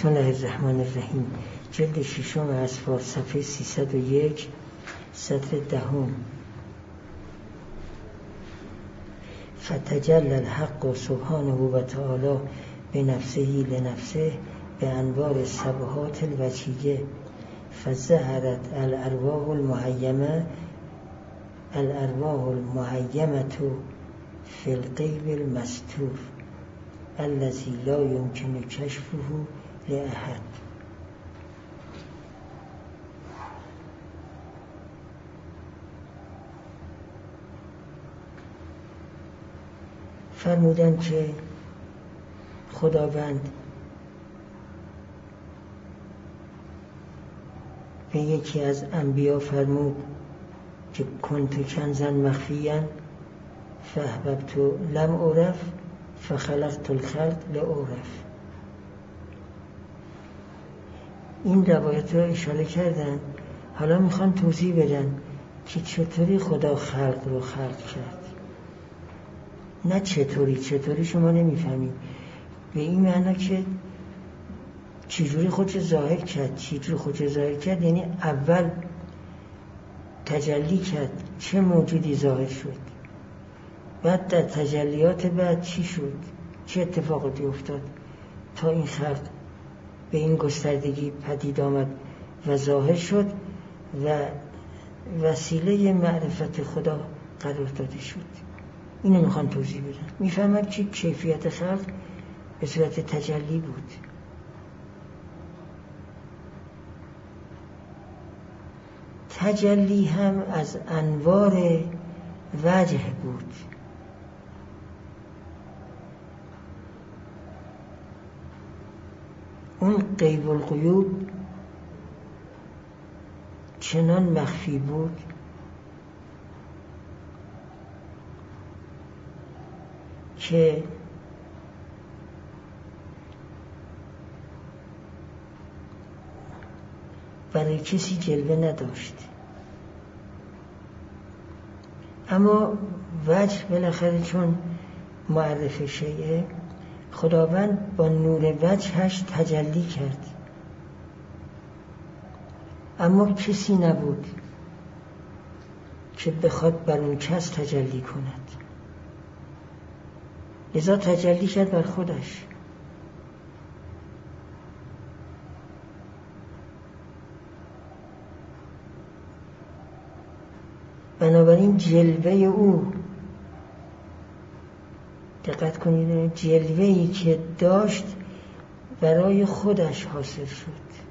بسم الله الرحمن الرحیم. جلد 6 اسفار، صفحه 301، سطر 10. فتجلی الحق سبحانه و تعالی بنفسه لنفسه بانوار السبحات الوجهیه، فظهرت الارواح المحیمة فی الغیب المستور الذی لا یمکن کشفه لأحد. فرمودند که خداوند به یکی از انبیا فرمود که کنت کنزا مخفیا فاحببت لم اعرف فخلقت الخلق لأعرف. این روایت را اشاره کردن، حالا میخوان توضیح بدن که چطوری خدا خلق رو خلق کرد. نه چطوری شما نمیفهمید، به این معنی که چجوری خودش ظاهر کرد، یعنی اول تجلی کرد، چه موجودی ظاهر شد، بعد در تجلیات بعد چی شد، چه اتفاقاتی افتاد تا این خلق به این گستردگی پدید آمد و ظاهر شد و وسیله معرفت خدا قرار داده شد. اینو میخوان توضیح بدن. میفهمد که کیفیت خلق به صورت تجلی بود. تجلی هم از انوار وجه بود. اون غیب الغیوب چنان مخفی بود که برای کسی جلوه نداشت. اما وجه بالاخره چون معرف شیء، خداوند با نور وجهش تجلی کرد، اما کسی نبود که بخواد بر اون کس تجلی کند، لذا تجلی کرد بر خودش. بنابراین جلوه او، دقت کنید، جلوه‌ای که داشت برای خودش حاصل شد.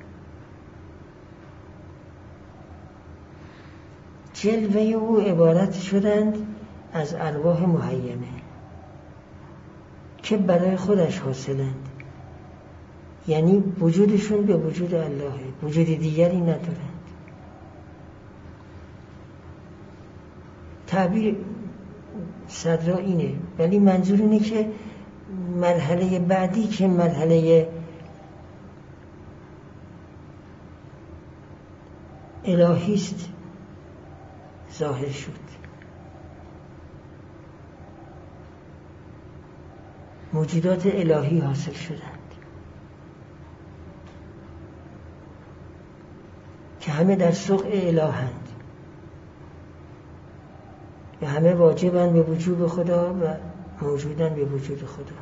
جلوه او عبارت شدند از ارواح محیمه که برای خودش حاصلند، یعنی وجودشون به وجود الله، وجود دیگری ندارند. تعبیر صدرا اینه، ولی منظور اینه که مرحله بعدی که مرحله الهیست ظاهر شد. موجودات الهی حاصل شدند که همه در سوق الهند و همه واجبند به وجود خدا و موجودند به وجود خدا.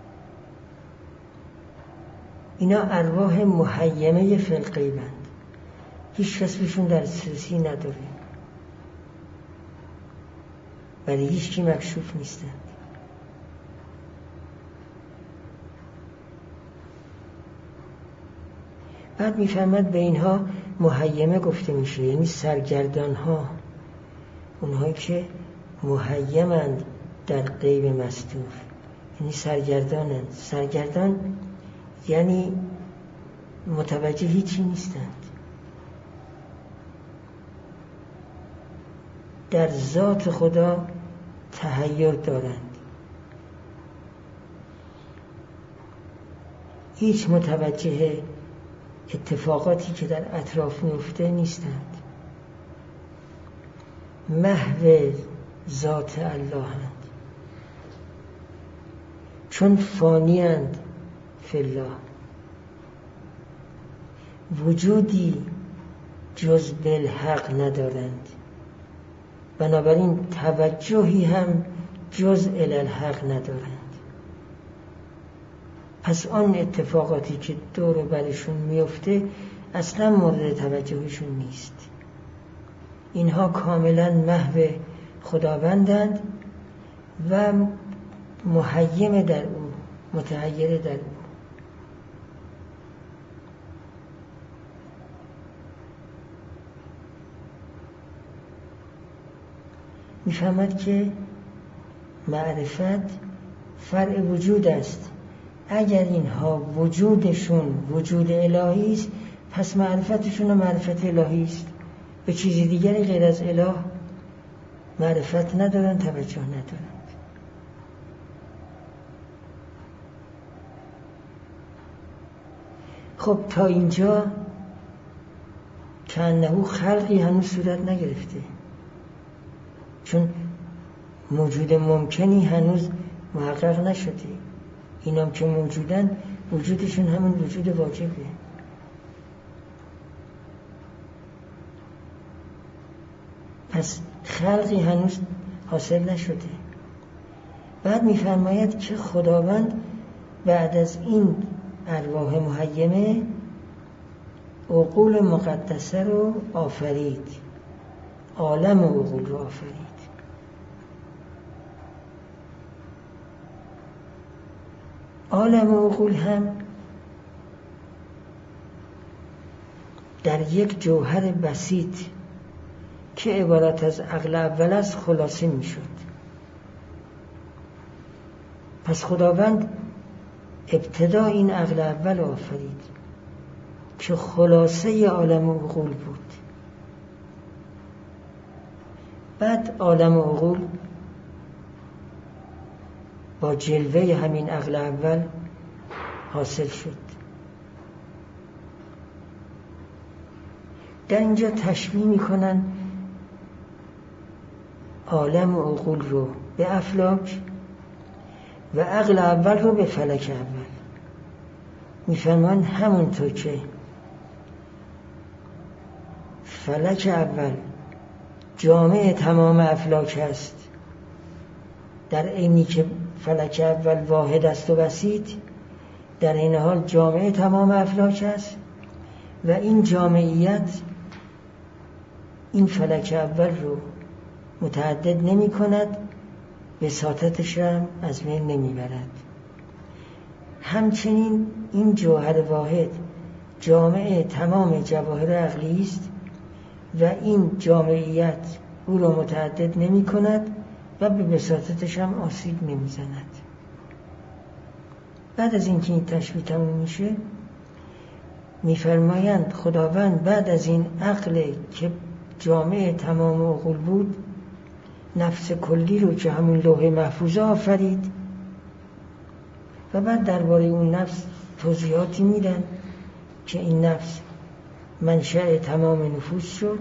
اینا ارواح محیمه فی الغیبند، هیچ کس بهشون دسترسی نداره، ولی هیچ کی مکشوف نیستند. بعد میفهمد به اینها محیمه گفته میشه، یعنی سرگردان ها، اونهایی که محیمند در غیب مستور، یعنی سرگردانند. سرگردان یعنی متوجه هیچی نیستند، در ذات خدا تحیر دارند، هیچ متوجه اتفاقاتی که در اطراف میفته نیستند، محو ذات الله هست. چون فانی اند فی الله، وجودی جز بالحق ندارند، بنابراین توجهی هم جز الالحق ندارند. پس آن اتفاقاتی که دور و برشون میفته اصلا مورد توجهشون نیست. اینها کاملا محو خداوندند و محیم در او، متحیر در او. میفهمد که معرفت فرع وجود است. اگر اینها وجودشون وجود الهی است، پس معرفتشون معرفت الهی است. به چیزی دیگری غیر از اله معرفت ندارن، توجه ندارند. خب تا اینجا کأنه خلقی هنوز صورت نگرفته، چون موجود ممکنی هنوز محقق نشده. اینام که موجودن وجودشون همون وجود واجبه. پس خلقی هنوز حاصل نشده. بعد می‌فرماید که خداوند بعد از این ارواح محیمه عقول مقدسه رو آفرید، عالم عقول رو آفرید. عالم عقول هم در یک جوهر بسیط که عبارت از عقل اول است خلاصه می شد. پس خداوند ابتدا این عقل اول آفرید که خلاصه عالم عقول بود. بعد عالم عقول با جلوه همین عقل اول حاصل شد. در اینجا تشبیه میکنن عالم عقول رو به افلاک و عقل اول رو به فلک اول. میفرمان همونطور که فلک اول جامع تمام افلاک است، در عینی که فلک اول واحد است و بسیط، در این حال جامع تمام افلاک است و این جامعیت این فلک اول رو متعدد نمی کند، وساطتش هم از بین نمی برد. همچنین این جوهر واحد جامع تمام جواهر عقلی است و این جامعیت او را متعدد نمی کند و به وساطتش هم آسیب نمی زند. بعد از اینکه این تشبیه تموم میشه میفرمایند خداوند بعد از این عقل که جامع تمام عقول بود نفس کلی رو که همون لوح محفوظه آفرید و بعد درباره اون نفس توضیحاتی میدن که این نفس منشأ تمام نفوس شد.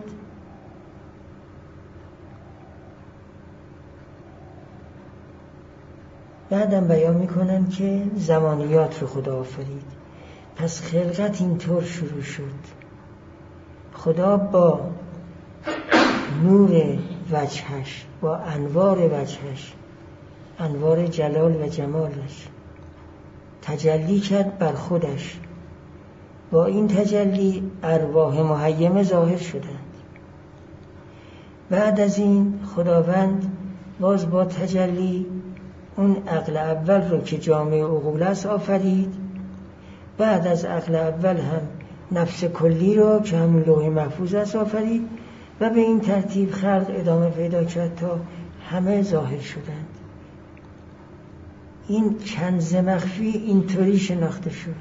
بعدم بیان میکنن که زمانیات رو خدا آفرید. پس خلقت اینطور شروع شد. خدا با نور وجهش، با انوار وجهش، انوار جلال و جمالش تجلی کرد بر خودش. با این تجلی ارواح محیمه ظاهر شدند. بعد از این خداوند باز با تجلی اون عقل اول رو که جامع عقول است آفرید. بعد از عقل اول هم نفس کلی رو که همون لوح محفوظ است آفرید و به این ترتیب خلق ادامه پیدا کرد تا همه ظاهر شدند. این کنز مخفی اینطوری شناخته شد.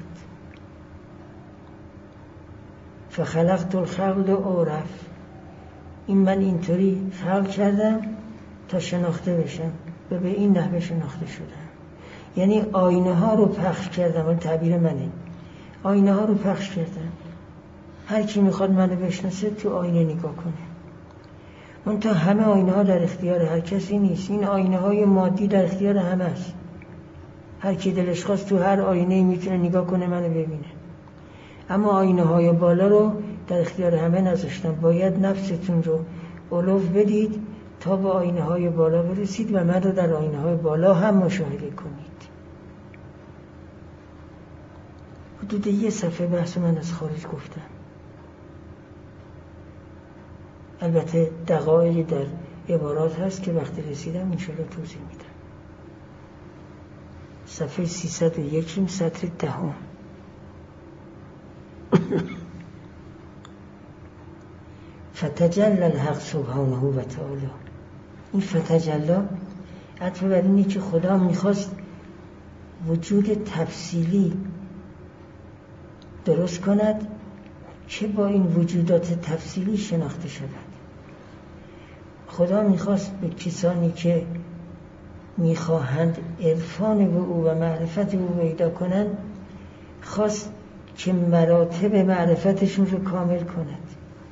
فخلقت الخلق عرف، این من اینطوری خلق کردم تا شناخته بشم و به این نحوه شناخته شدم. یعنی آینه ها رو پخش کردم، این تعبیر منه، آینه ها رو پخش کردم. هر کی میخواد منو بشناسه تو آینه نگاه کنه. اون تا همه آینه ها در اختیار هر کسی نیست. این آینه های مادی در اختیار همه است. هر کی دلش خواست تو هر آینه میتونه نگاه کنه منو ببینه. اما آینه های بالا رو در اختیار همه نذاشتم. باید نفستون رو علو بدید تا به آینه های بالا برسید و من رو در آینه های بالا هم مشاهده کنید. حدود 1 صفحه بحث من از خارج گفتم. البته دقایقی در عبارات هست که وقتی رسیدم انشاءالله توضیح میدم. صفحه 301 سطر 10. فتجلی الحق سبحانه و تعالی. این فتجلی عطف بر اینه که خدا میخواست وجود تفصیلی درست کند که با این وجودات تفصیلی شناخته شود. خدا میخواست به کسانی که میخواهند عرفان به او و معرفت او پیدا کنند خواست که مراتب معرفتشون رو کامل کند.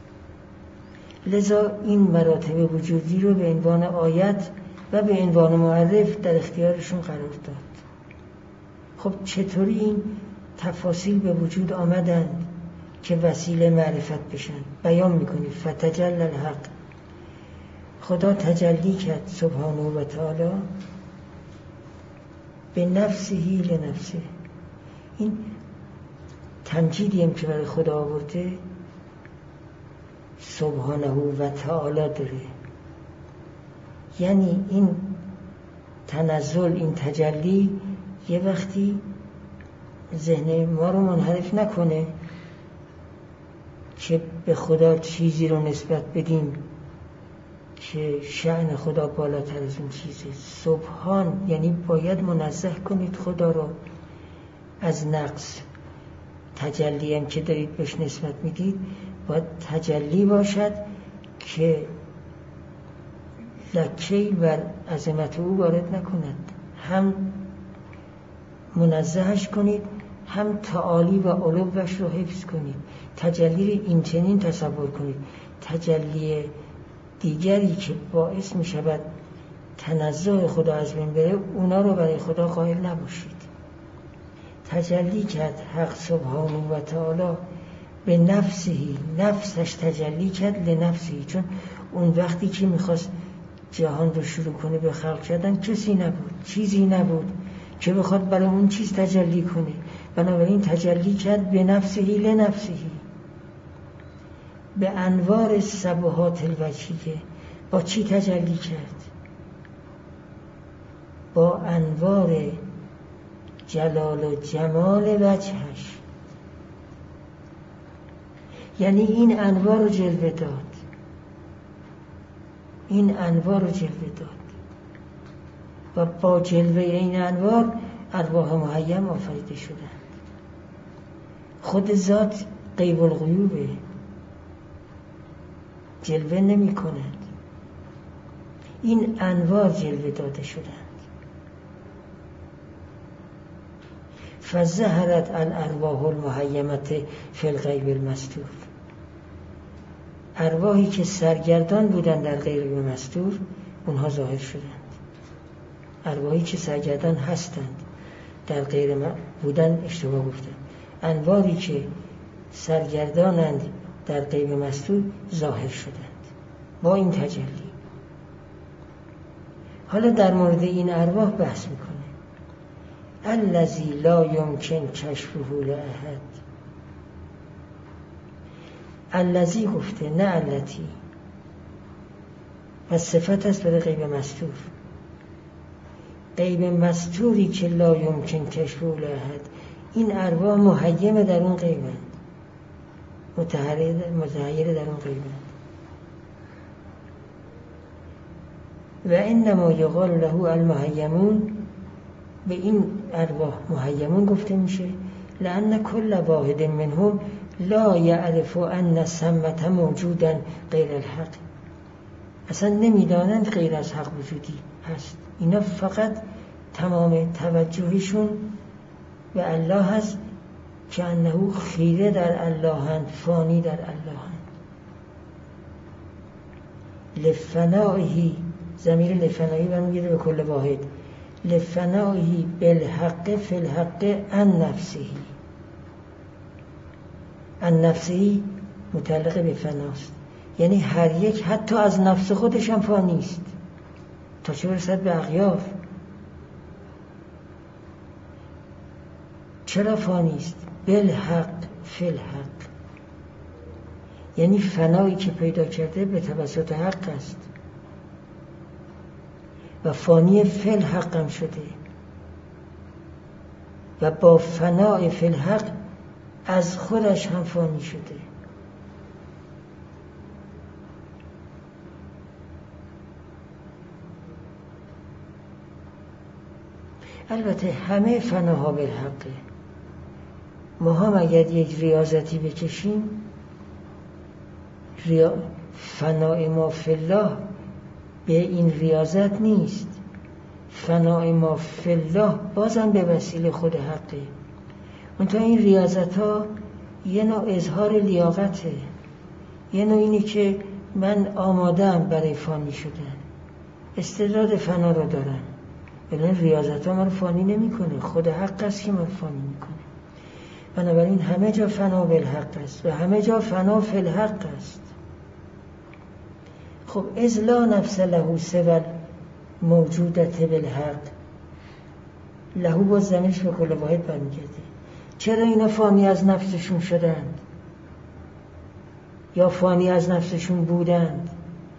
لذا این مراتب وجودی رو به عنوان آیت و به عنوان معرف در اختیارشون قرار داد. خب چطوری این تفاصیل به وجود آمدند که وسیله معرفت بشن؟ بیان میکنید. فتجلی الحق، خدا تجلی کرد سبحانه و تعالی به نفسهی لنفسه. این تمجیدی هم که برای خدا آورده سبحانه و تعالی داره، یعنی این تنزل، این تجلی یه وقتی ذهن ما رو منحرف نکنه که به خدا چیزی رو نسبت بدیم که شأن خدا بالاتر از اون چیزه. سبحان یعنی باید منزه کنید خدا رو از نقص. تجلی هم که دارید بهش نسبت میدید باید تجلی باشد که لکه‌ای بر عظمت او وارد نکند. هم منزهش کنید، هم تعالی و علوش رو حفظ کنید. تجلی این چنین تصور کنید، تجلی دیگری که باعث می شود تنزه خدا از بین بره اونا رو برای خدا قائل نباشید. تجلی کرد حق سبحانه و تعالی به نفسهی، نفسش تجلی کرد لنفسهی، چون اون وقتی که میخواست جهان رو شروع کنه به خلق کردن کسی نبود، چیزی نبود که بخواد برای اون چیز تجلی کنه. بنابراین تجلی کرد به نفسهی لنفسهی، به انوار سبحات الوجهیه. با چی تجلی کرد؟ با انوار جلال و جمال وجهش. یعنی این انوار رو جلوه داد، این انوار رو جلوه داد و با جلوه این انوار ارواح محیم آفریده شدند. خود ذات غیب الغیوبه، جلوه نمی کند. این انوار جلوه داده شدند. فظهرت الارواح المحیمت فی الغیب المستور. ارواحی که سرگردان بودند در غیب مستور اونها ظاهر شدند. ارواحی که سرگردان هستند در غیر بودن اشتباه گفتم. انواری که سرگردانند در غیب مستور ظاهر شدند با این تجلی. حالا در مورد این ارواح بحث میکنه. الذی لا یمکن کشفه لاحد. الذی گفته نه التی، و صفت است برای غیب مستور. غیب مستوری که لا یمکن کشفه لاحد، این ارواح محیمه در اون غیبند، متحیر در اون غیبند. و انما یقال له المحیمون، به این ارواح محیمون گفته میشه لأن کل واحد منهم لا یعرف ان ثمة موجودا غیر الحق. اصلا نمیدانند غیر از حق وجودی هست. اینا فقط تمام توجهشون به الله هست که انه خیره در اللهند، فانی در اللهند. لفنائهی، ضمیر لفنایی برمیگرده به کل واحد. لفنائهی بالحق فی الحق عن نفسهی. النفسی متعلق به فناست، یعنی هر یک حتی از نفس خودش هم فانی است، تا چه برسد به اغیار. چرا فانی است؟ بالحق فی الحق، یعنی فنایی که پیدا کرده به توسط حق است و فانی فی الحق هم شده و با فنای فی الحق از خودش هم فانی شده. البته همه فناها بالحقه. ما هم اگر یک ریاضتی بکشیم، فنای ما فی الله به این ریاضت نیست، فنای ما فی الله بازم به وسیله خود حقه. منتها این ریاضت ها یه نوع اظهار لیاقته، یه نوع اینه که من آماده‌ام برای فانی شدن، استعداد فنا رو دارم. بنابراین ریاضت ها من فانی نمی کنه، خود حق است که من فانی میکنه. بنابراین همه جا فنا بالحق است و همه جا فنا فی الحق است. خب اذ لا نفس له سوى موجودت بالحق، له با ضمیرش به کل واحد برمیگرده. چرا اینا فانی از نفسشون شدند یا فانی از نفسشون بودند؟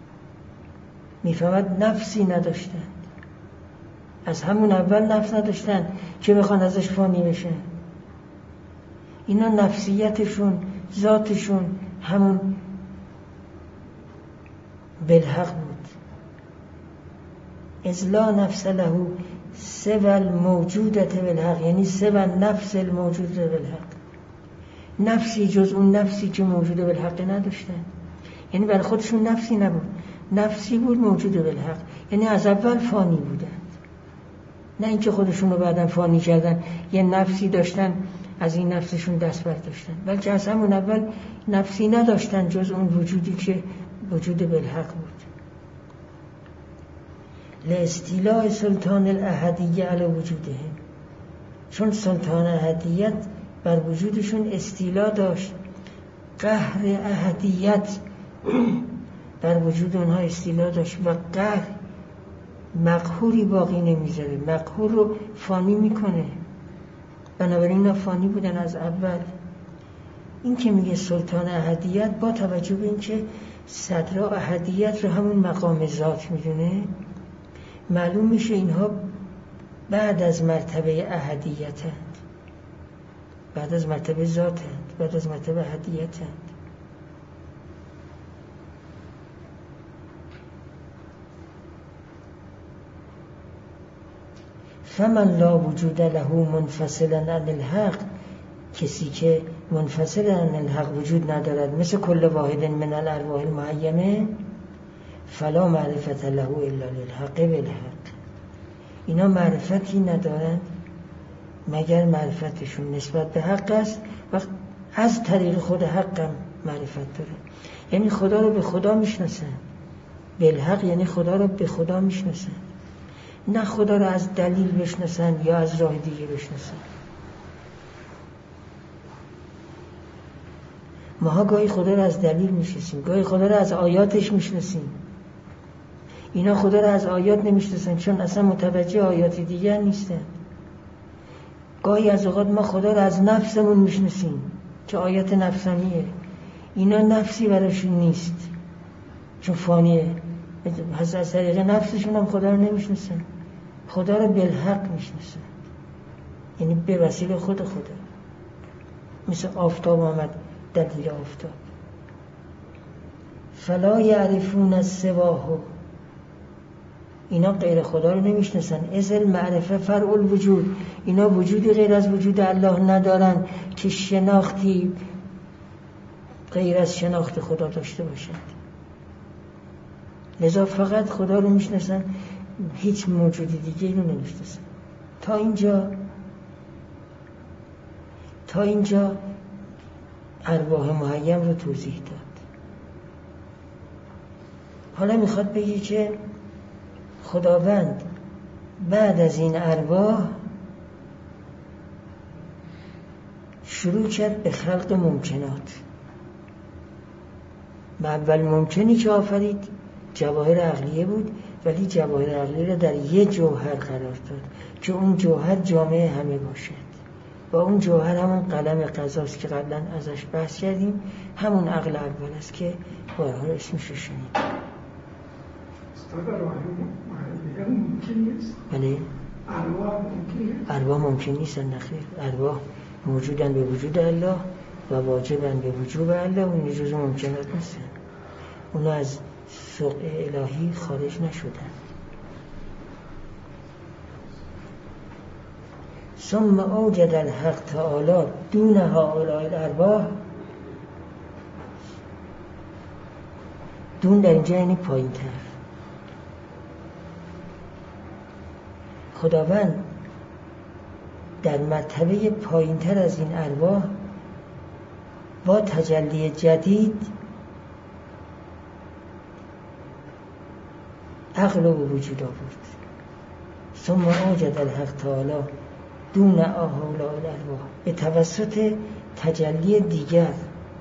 میفهمد نفسی نداشتند، از همون اول نفس نداشتند که بخوان ازش فانی بشن. اینا نفسیتشون، ذاتشون همون بالحق بود. اذ لا نفس له سوى الموجودت بالحق، یعنی سوى نفس الموجودت بالحق، نفسی جز اون نفسی که موجود بالحق نداشتن. یعنی برای خودشون نفسی نبود، نفسی بود موجود بالحق، یعنی از اول فانی بودند، نه اینکه خودشون رو بعداً فانی کردن یه نفسی داشتن از این نفسشون دست برداشتن، بلکه از همون اول نفسی نداشتن جز اون وجودی که وجود بالحق بود. لاستیلاء سلطان الاحدیه علی وجودهم، چون سلطان احدیت بر وجودشون استیلا داشت، قهر احدیت بر وجود اونها استیلا داشت و قهر مقهوری باقی نمیذاره، مقهور رو فانی میکنه. بنابراین اینا فانی بودن از اول. این که میگه سلطان احدیت با توجه به این که صدرا احدیت رو همون مقام ذات میدونه، معلوم میشه اینها بعد از مرتبه احدیتند، بعد از مرتبه ذاتند، بعد از مرتبه احدیتند. فمن لا وجود له منفصلا عن الحق، کسی که منفصل عن الحق وجود ندارد، مثل کل واحد من الارواح المعیمه، فلا معرفت له الا للحق بالحق. اینا معرفتی ندارند مگر معرفتشون نسبت به حق است و از طریق خود حق هم معرفت داره. یعنی خدا رو به خدا میشناسن، بالحق یعنی خدا رو به خدا میشناسن، نه خدا رو از دلیل بشناسن یا از راه دیگه بشناسن. ماها گاهی خدا رو از دلیل میشناسیم، گاهی خدا رو از آیاتش میشناسیم. اینا خدا رو از آیات نمیشناسن چون اصلا متوجه آیات دیگر نیستن. گاهی از اوقات ما خدا رو از نفسمون میشناسیم که آیات نفسانیه، اینا نفسی براشون نیست چون فانیه، از طریق نفسشون هم خدا رو نمیشناسن، خدا رو بالحق میشناسن، یعنی به وسیله خود خدا. مثل آفتاب آمد دلیل آفتاب. فلا یعرفون سواه، اینا غیر خدا رو نمیشناسن. ازل معرفه فرع الوجود، اینا وجودی غیر از وجود الله ندارن که شناختی غیر از شناخت خدا داشته باشند. لذا فقط خدا رو میشناسن، هیچ موجودی دیگه رو نمیشناسن. تا اینجا ارواح محیم رو توضیح داد. حالا میخواد بگی که خداوند بعد از این ارواح شروع کرد به خلق ممکنات. و اول ممکنی که آفرید جواهر عقلیه بود، ولی جواهر عقلیه را در یه جوهر قرار داد که اون جوهر جامع همه باشد. و اون جوهر همون قلم قضاست که قبلا ازش بحث کردیم، همون عقل اول است که بارها اسمش رو شنید. بله، ارواح ممکن نیستن. نخیر، ارواح موجودن به وجود الله و واجبن به وجود الله، اون جزء ممکنات نیستن. اونا از سوق الهی خارج نشدن. ثم اوجد الحق تعالی دون هؤلاء الارواح. دون در اینجا یعنی پایین تر. خداوند در مرتبه پایین تر از این ارواح با تجلی جدید عقل رو به وجود آورد. ثم اوجد الحق تعالی دون هؤلاء الارواح، به توسط تجلی دیگر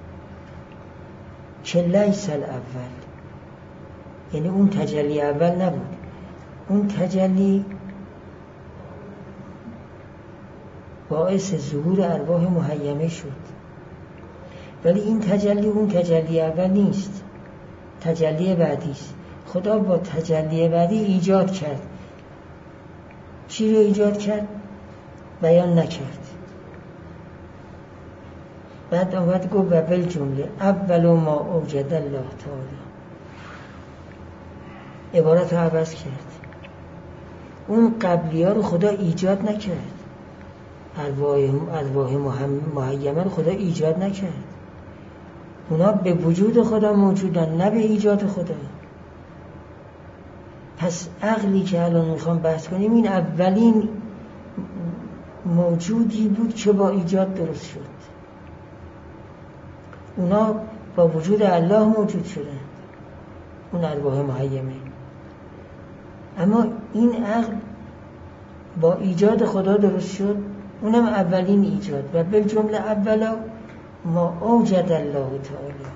که لیس الاول، یعنی اون تجلی اول نبود. اون تجلی باعث ظهور ارواح محیمه شد، ولی این تجلی اون تجلی اول نیست، تجلی بعدی است. خدا با تجلی بعدی ایجاد کرد. چی رو ایجاد کرد؟ بیان نکرد. بعد آمد گفت و بالجمله اول ما اوجد الله تعالی. عبارت رو عوض کرد. اون قبلی ها رو خدا ایجاد نکرد. ارواح محیمه رو خدا ایجاد نکرد. اونا به وجود خدا موجودن، نه به ایجاد خدا. پس عقلی که الان میخوام بحث کنیم این اولین موجودی بود که با ایجاد درست شد. اونا با وجود الله موجود شدن، اون ارواح محیمه. اما این عقل با ایجاد خدا درست شد، اونم اولین ایجاد. و بالجمله اولا ما اوجد الله تعالی.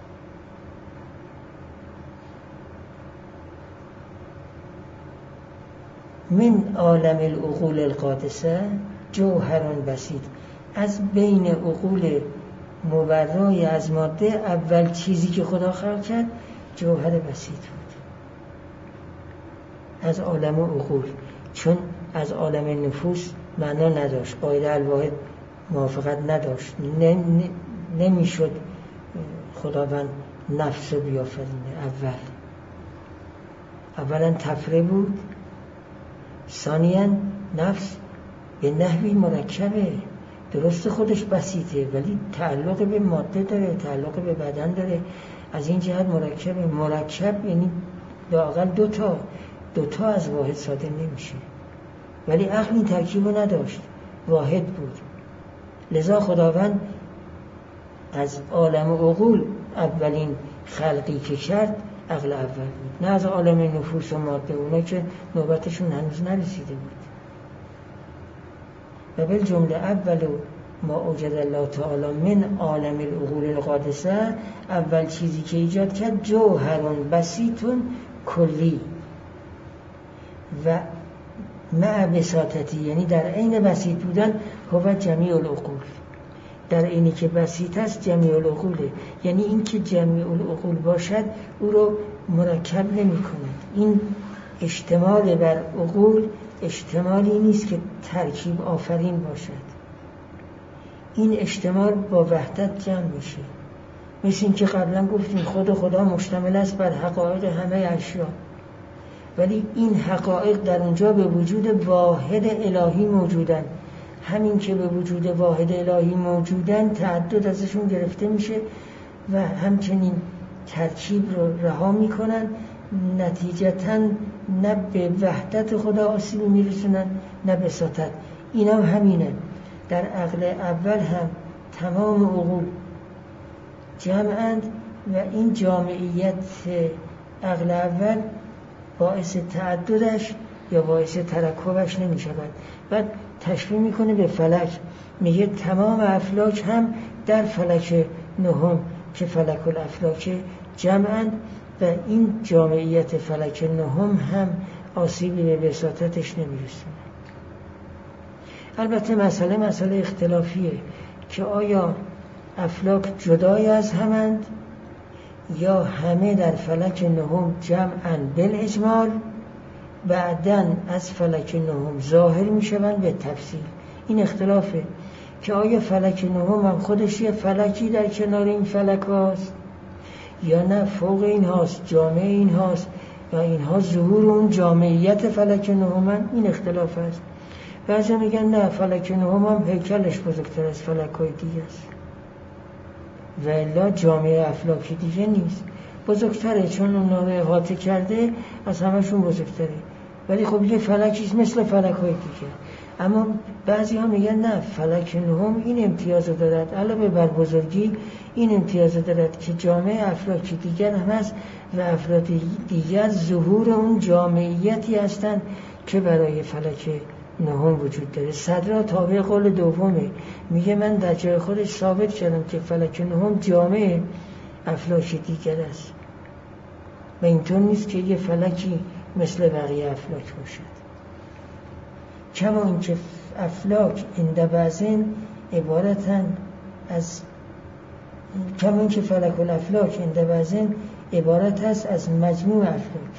من عالم العقول القادسه جوهر بسیط. از بین عقول مبرای از ماده اول چیزی که خدا خلق کرد جوهر بسیط بود. از عالم عقول، چون از عالم نفوس معنا نداشت، قاعده الواحد موافقت نداشت، نمیشد خداوند نفس رو بیافرینه. اولا تفره بود، ثانیاً نفس به نحوی مرکبه. درست خودش بسیطه ولی تعلق به ماده داره، تعلق به بدن داره، از این جهت مرکبه. مرکب یعنی لااقل دوتا از واحد صادر نمیشه. ولی عقل این ترکیب رو نداشت، واحد بود. لذا خداوند از عالم عقول اولین خلقی که کرد عقل اول بود، نه از عالم نفوس و ماده، اونا که نوبتشون هنوز نرسیده بود. و بالجمله اول ما اوجد الله تعالی من عالم العقول القادسه، اول چیزی که ایجاد کرد جوهرون بسیطون کلی و مع بساطتی، یعنی در عین بسیط بودن هو جمیع العقول، در اینی که بسیط است جمیع العقوله. یعنی این که جمیع العقول باشد او رو مرکب نمی کند. این اشتمال بر عقول اشتمالی نیست که ترکیب آفرین باشد. این اشتمال با وحدت جمع میشه. مثل این که قبلا گفتیم خدا مشتمل است بر حقایق همه اشیا، ولی این حقایق در اونجا به وجود واحد الهی موجودن. همین که به وجود واحد الهی موجودن تعدد ازشون گرفته میشه و همچنین ترکیب رو رها میکنن، نتیجتاً نه به وحدت خدا آسیب میرسونن نه به سطح. اینا همینه. در عقل اول هم تمام عقول جمعند و این جامعیت عقل اول باعث تعددش یا باعث ترکبش نمی شود. بعد تشبیه میکنه به فلک، میگه تمام افلاک هم در فلک نهم که فلک الافلاک جمعاً و این جامعیت فلک نهم هم آسیبی به وساطتش نمیرسونه. البته مسئله اختلافیه که آیا افلاک جدای از همند یا همه در فلک نهم جمعاً بالاجمال بعداً از فلک نهم ظاهر میشوند به تفصیل. این اختلافه که آیا فلک نهم هم خودش یه فلکی در کنار این فلک هاست یا نه فوق این هاست، جامعه این هاست و اینها ظهور اون جامعیت فلک نهم. این اختلاف است. بعضی میگن نه، فلک نهم هم هیکلش بزرگتر از فلک های دیگه است و الا جامعه افلاکی دیگه نیست، بزرگتره چون اونها رو احاطه کرده، از همشون بزرگتره، ولی خب یه فلکیست مثل فلک های دیگه. اما بعضی ها میگن نه، فلک نهم این امتیاز دارد، علاوه بر بزرگی این امتیاز دارد که جامعه افلاکی دیگر هم هست و افراد دیگر ظهور اون جامعیتی هستند که برای فلک نهم وجود داره. صدرا تابع قول دومه، میگه من در جای خودش ثابت کردم که فلک نهم جامعه افلاک دیگر است و اینطور نیست که یه فلکی مثل بقیه افلاک باشد. کما اینکه افلاک فلک الافلاک اندبازن عبارت است از مجموع افلاک،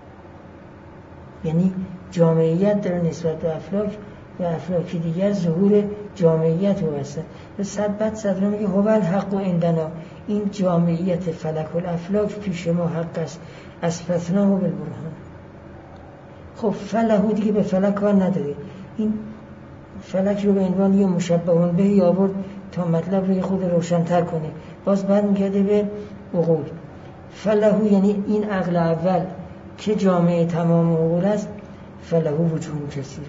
یعنی جامعیت در نسبت به افلاک و افلاکی دیگر ظهور جامعیت او هستند. و صدر میگه هو الحق عندنا، این جامعیت فلک الافلاک پیش ما حق است، اثبتناه بالبرهان. خب فلهو دیگه به فلک کار نداره، این فلک رو به عنوان یه مشبه بهی آورد تا مطلب رو خود روشن‌تر کنه. باز بعد میگرده به عقول. فلهو یعنی این عقل اول که جامعه تمام عقول است، فلهو وجوه کثیره،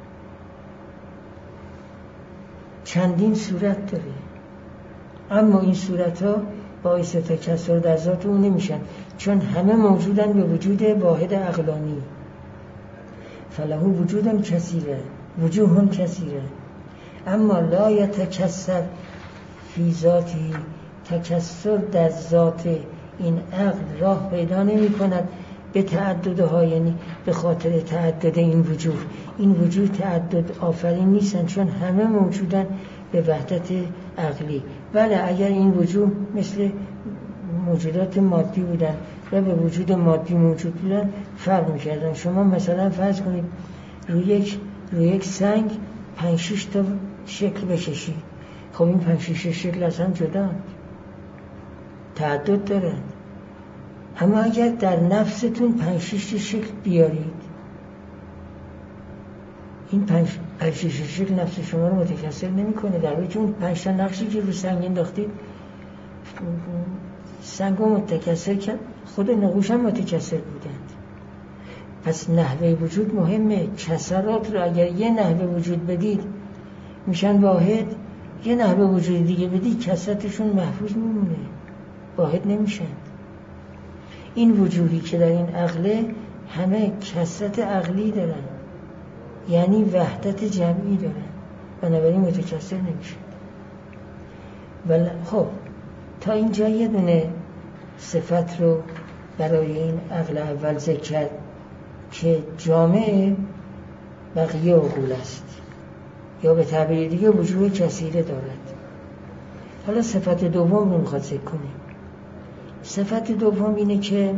چندین صورت داره، اما این صورت ها باعث تکثر در ذات اون نمیشن چون همه موجودن به وجود واحد عقلانی. فلهو وجود کثیره، وجوه کثیره، اما لا یتکثر فی ذاتی، تکثر در ذات این عقل راه پیدا نمی کند به تعددها، یعنی به خاطر تعدد این وجوه. این وجوه تعدد آفرین نیستن چون همه موجودن به وحدت عقلی. بله اگر این وجوه مثل موجودات مادی بودن و به وجود مادی موجود بودن فرق میکردن. شما مثلا فرض کنید روی یک سنگ 5-6 تا شکل بکشید، خب این 5-6 شکل از هم جدا تعدد دارند. اما اگر در نفستون 5-6 شکل بیارید، این 5-6 شکل نفس شما رو متکثر نمی کنه، در حالی که اون 5 تا نقشی که رو سنگ انداختید سنگ رو متکثر کرد، خود نقوش هم متکثر بودند. پس نحوه وجود مهمه. کسرات رو اگر یه نحوه وجود بدید میشن واحد، یه نحوه وجود دیگه بدید کسرتشون محفوظ میمونه، واحد نمیشن. این وجودی که در این عقله همه کسرت عقلی دارن، یعنی وحدت جمعی دارن، بنابراین متکثر نمیشن. خب تا اینجا یه دونه صفت رو برای این عقل اول ذکر کرد که جامع بقیه عقول است، یا به تعبیر دیگه وجوه کثیره دارد. حالا صفت دوم رو میخواد ذکر کنیم. صفت دوم اینه که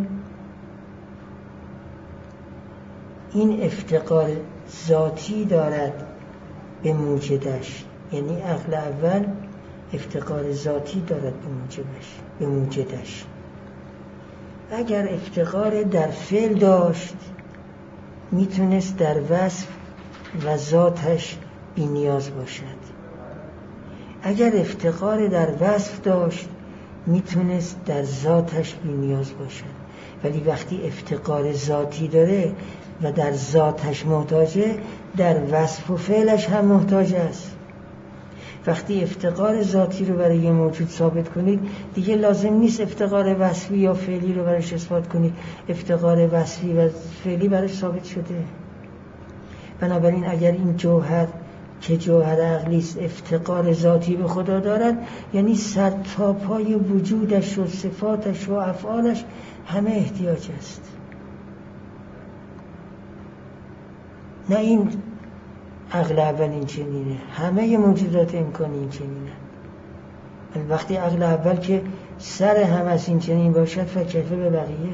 این افتقار ذاتی دارد به موجدش، یعنی عقل اول افتقار ذاتی دارد به موجدش. اگر افتقار در فعل داشت میتونست در وصف و ذاتش بی نیاز باشد. اگر افتقار در وصف داشت میتونست در ذاتش بی نیاز باشد. ولی وقتی افتقار ذاتی داره و در ذاتش محتاجه، در وصف و فعلش هم محتاج است. وقتی افتقار ذاتی رو برای یه موجود ثابت کنید دیگه لازم نیست افتقار وصفی یا فعلی رو برایش اثبات کنید. افتقار وصفی و فعلی برایش ثابت شده. بنابراین اگر این جوهر که جوهر عقلی است افتقار ذاتی به خدا دارد، یعنی سر تا پای وجودش و صفاتش و افعالش همه احتیاج است. نه این عقل اول این چنینه، همه موجودات امکانی این چنینه. وقتی عقل اول که سر هم از این چنین باشد فکیف به بقیه.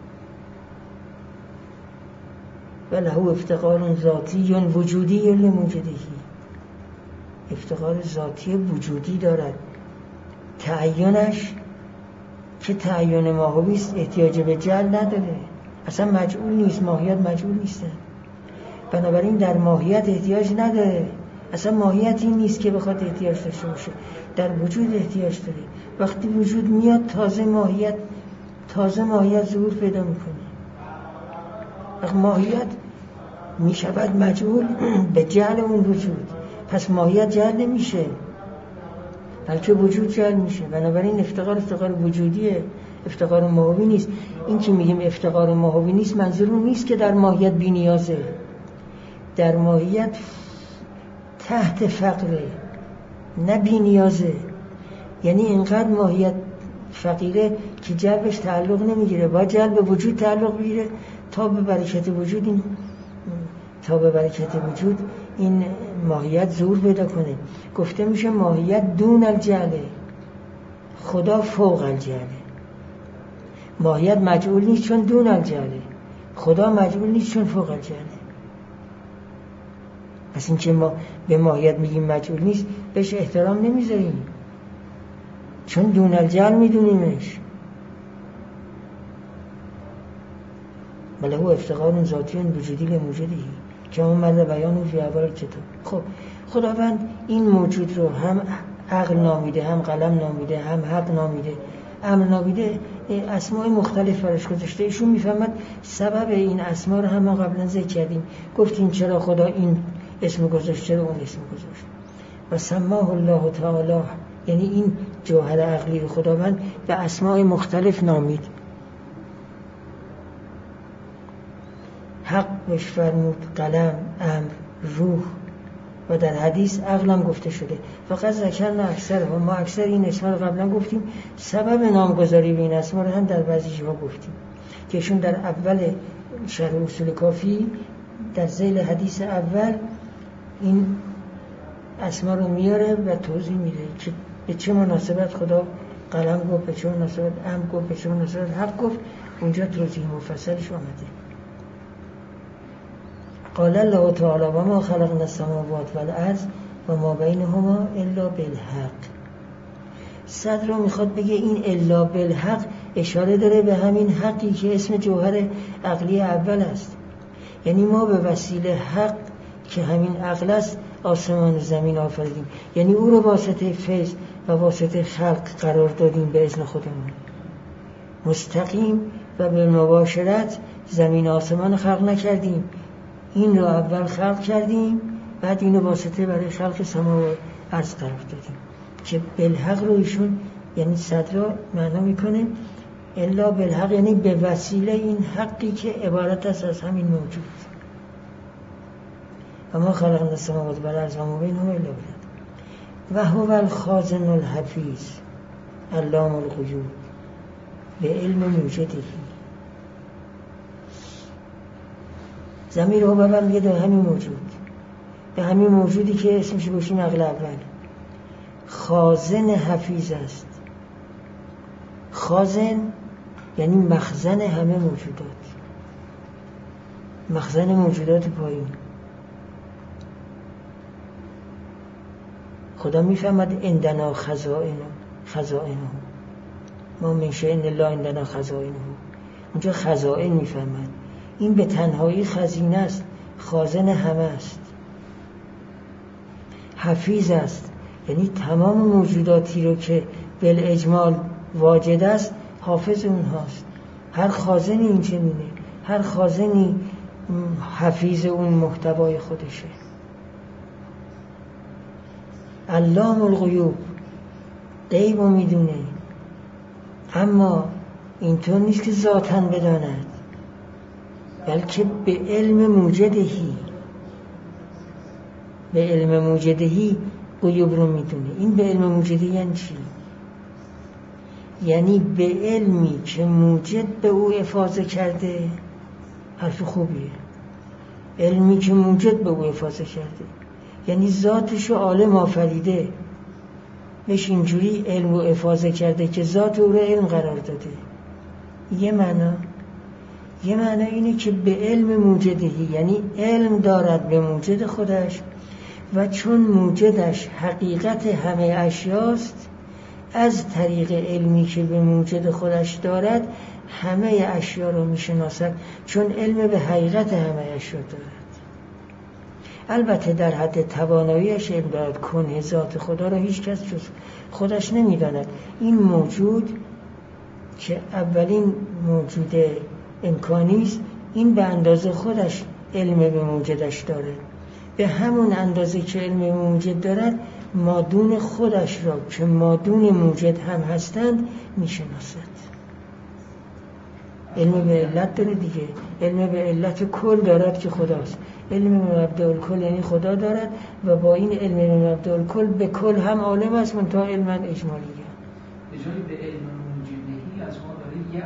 وله افتقار ذاتی وجودی لموجودی، افتقار ذاتی وجودی دارد. تعینش که تعین ماهوی است احتیاج به جعل نداره، اصلا مجعول نیست، ماهیت مجعول نیستن، بنابراین در ماهیت احتیاج نداره، اصلا ماهیت این نیست که بخواد احتیاج داشته باشه، در وجود احتیاج داره. وقتی وجود میاد تازه ماهیت ظهور پیدا میکنه. وقت ماهیت میشود مجعول به جعل اون وجود، پس ماهیت جعل نمیشه بلکه وجود جعل میشه. بنابراین افتقار وجودیه، افتقار ماهوی نیست. این که میگیم افتقار ماهوی نیست منظور اون نیست که در ماهیت بی نیازه، در ماهیت تحت فقره، نه بی نیازه. یعنی اینقدر ماهیت فقیره که جلبش تعلق نمیگیره، باید جلب به وجود تعلق بگیره تا به برکت وجود این ماهیت ظهور پیدا کنه. گفته میشه ماهیت دون الجعله، خدا فوق الجعله. ماهیت مجعول نیست چون دون الجعله، خدا مجعول نیست چون فوق الجعله. پس این که ما به ماهیت میگیم مجعول نیست بهش احترام نمیذاریم، چون دون الجعل میدونیمش. بله هو افتقار ذاتی وجودی لموجودی که اومده بیان فی اول کتاب. خب خداوند این موجود رو هم عقل نامیده، هم قلم نامیده، هم حق نامیده، امر نامیده، اسماء مختلف براش گذاشته. ایشون میفهمد سبب این اسما رو هم ما قبلا ذکر کردیم، گفتیم چرا خدا این اسم گذاشت، چرا اون اسم گذاشت. و سماه الله تعالی، یعنی این جوهر عقلی رو خداوند به اسماء مختلف نامید. حق بهش فرمود، قلم، امر، روح، و در حدیث عقلم گفته شده. فقط ذکرنا اکثر، و ما اکثر این اسما رو قبلا گفتیم. سبب نامگذاری به این اسما رو هم در بعضی جاها گفتیم که ایشون در اول شرح اصول کافی در ذیل حدیث اول این اسما رو میاره و توضیح میده که به چه مناسبت خدا قلم گفت، به چه مناسبت امر گفت، به چه مناسبت حق گفت. اونجا توضیح مفصلش آمده. قال الله تعالی و ما خلقنا السماوات والارض و ما بینهما الا بالحق. صدر رو میخواد بگه این الا بالحق اشاره داره به همین حقی که اسم جوهر عقلی اول است. یعنی ما به وسیله حق که همین عقل است آسمان و زمین آفریدیم، یعنی او رو واسطه فیض و واسطه خلق قرار دادیم به اذن خودمون مستقیم، و به مباشرت زمین آسمان خلق نکردیم، این رو اول خلق کردیم، بعد اینو واسطه برای خلق سما و ارض قرار دادیم. که بالحق رو ایشون یعنی صدر معنا میکنه الا بالحق، یعنی به وسیله این حقی که عبارت است از همین موجود. و ما خلقنا السماوات والارض و ما بینهما الا بالحق و هو الخازن الحفیظ علام الغیوب به علم موجوده. ضمیر رو ببر میگه به همین موجود، به همین موجودی که اسمش باشیم عقل اول. خازن حفیظ است. خازن یعنی مخزن همه موجودات، مخزن موجودات پایین. خدا میفهمد عندنا خزائنه ما من شیء الا الله عندنا خزائنه. اونجا خزائن میفهمد، این به تنهایی خزینه است، خازن همه است. حفیظ است یعنی تمام موجوداتی رو که بالاجمال واجد است حافظ اونهاست. هر خازنی این چنینه، هر خازنی حفیظ اون محتوای خودشه. علام الغیوب غیب رو میدونه، اما اینطور نیست که ذاتاً بداند، بلکه به علم موجدهی، به علم موجدهی غیوب رو میدونه. این به علم موجدهی یعنی چی؟ یعنی به علمی که موجد به او افاضه کرده. حرف خوبیه. علمی که موجد به او افاضه کرده یعنی ذاتشو عالم آفریده، بهش اینجوری علم رو افاضه کرده که ذات او رو علم قرار داده. یه معنی اینه که به علم موجدهی یعنی علم دارد به موجد خودش و چون موجدش حقیقت همه اشیاست، از طریق علمی که به موجد خودش دارد همه اشیا رو میشناسد، چون علم به حقیقت همه اشیا دارد. البته در حد تواناییش علم دارد. کنه ذات خدا را هیچ کس جز خودش نمیداند. این موجود که اولین موجود امکانی است، این به اندازه خودش علم به موجدش داره. به همون اندازه که علم به موجد دارد، مادون خودش را که مادون موجد هم هستند میشناسد. علم به علت داره دیگه. علم به علت کل دارد که خداست. علم به مبدأ الکل یعنی خدا دارد و با این علم به مبدأ الکل به کل هم عالم است، منتها علما اجمالیه. اجازه به علم موجدهی از ما داره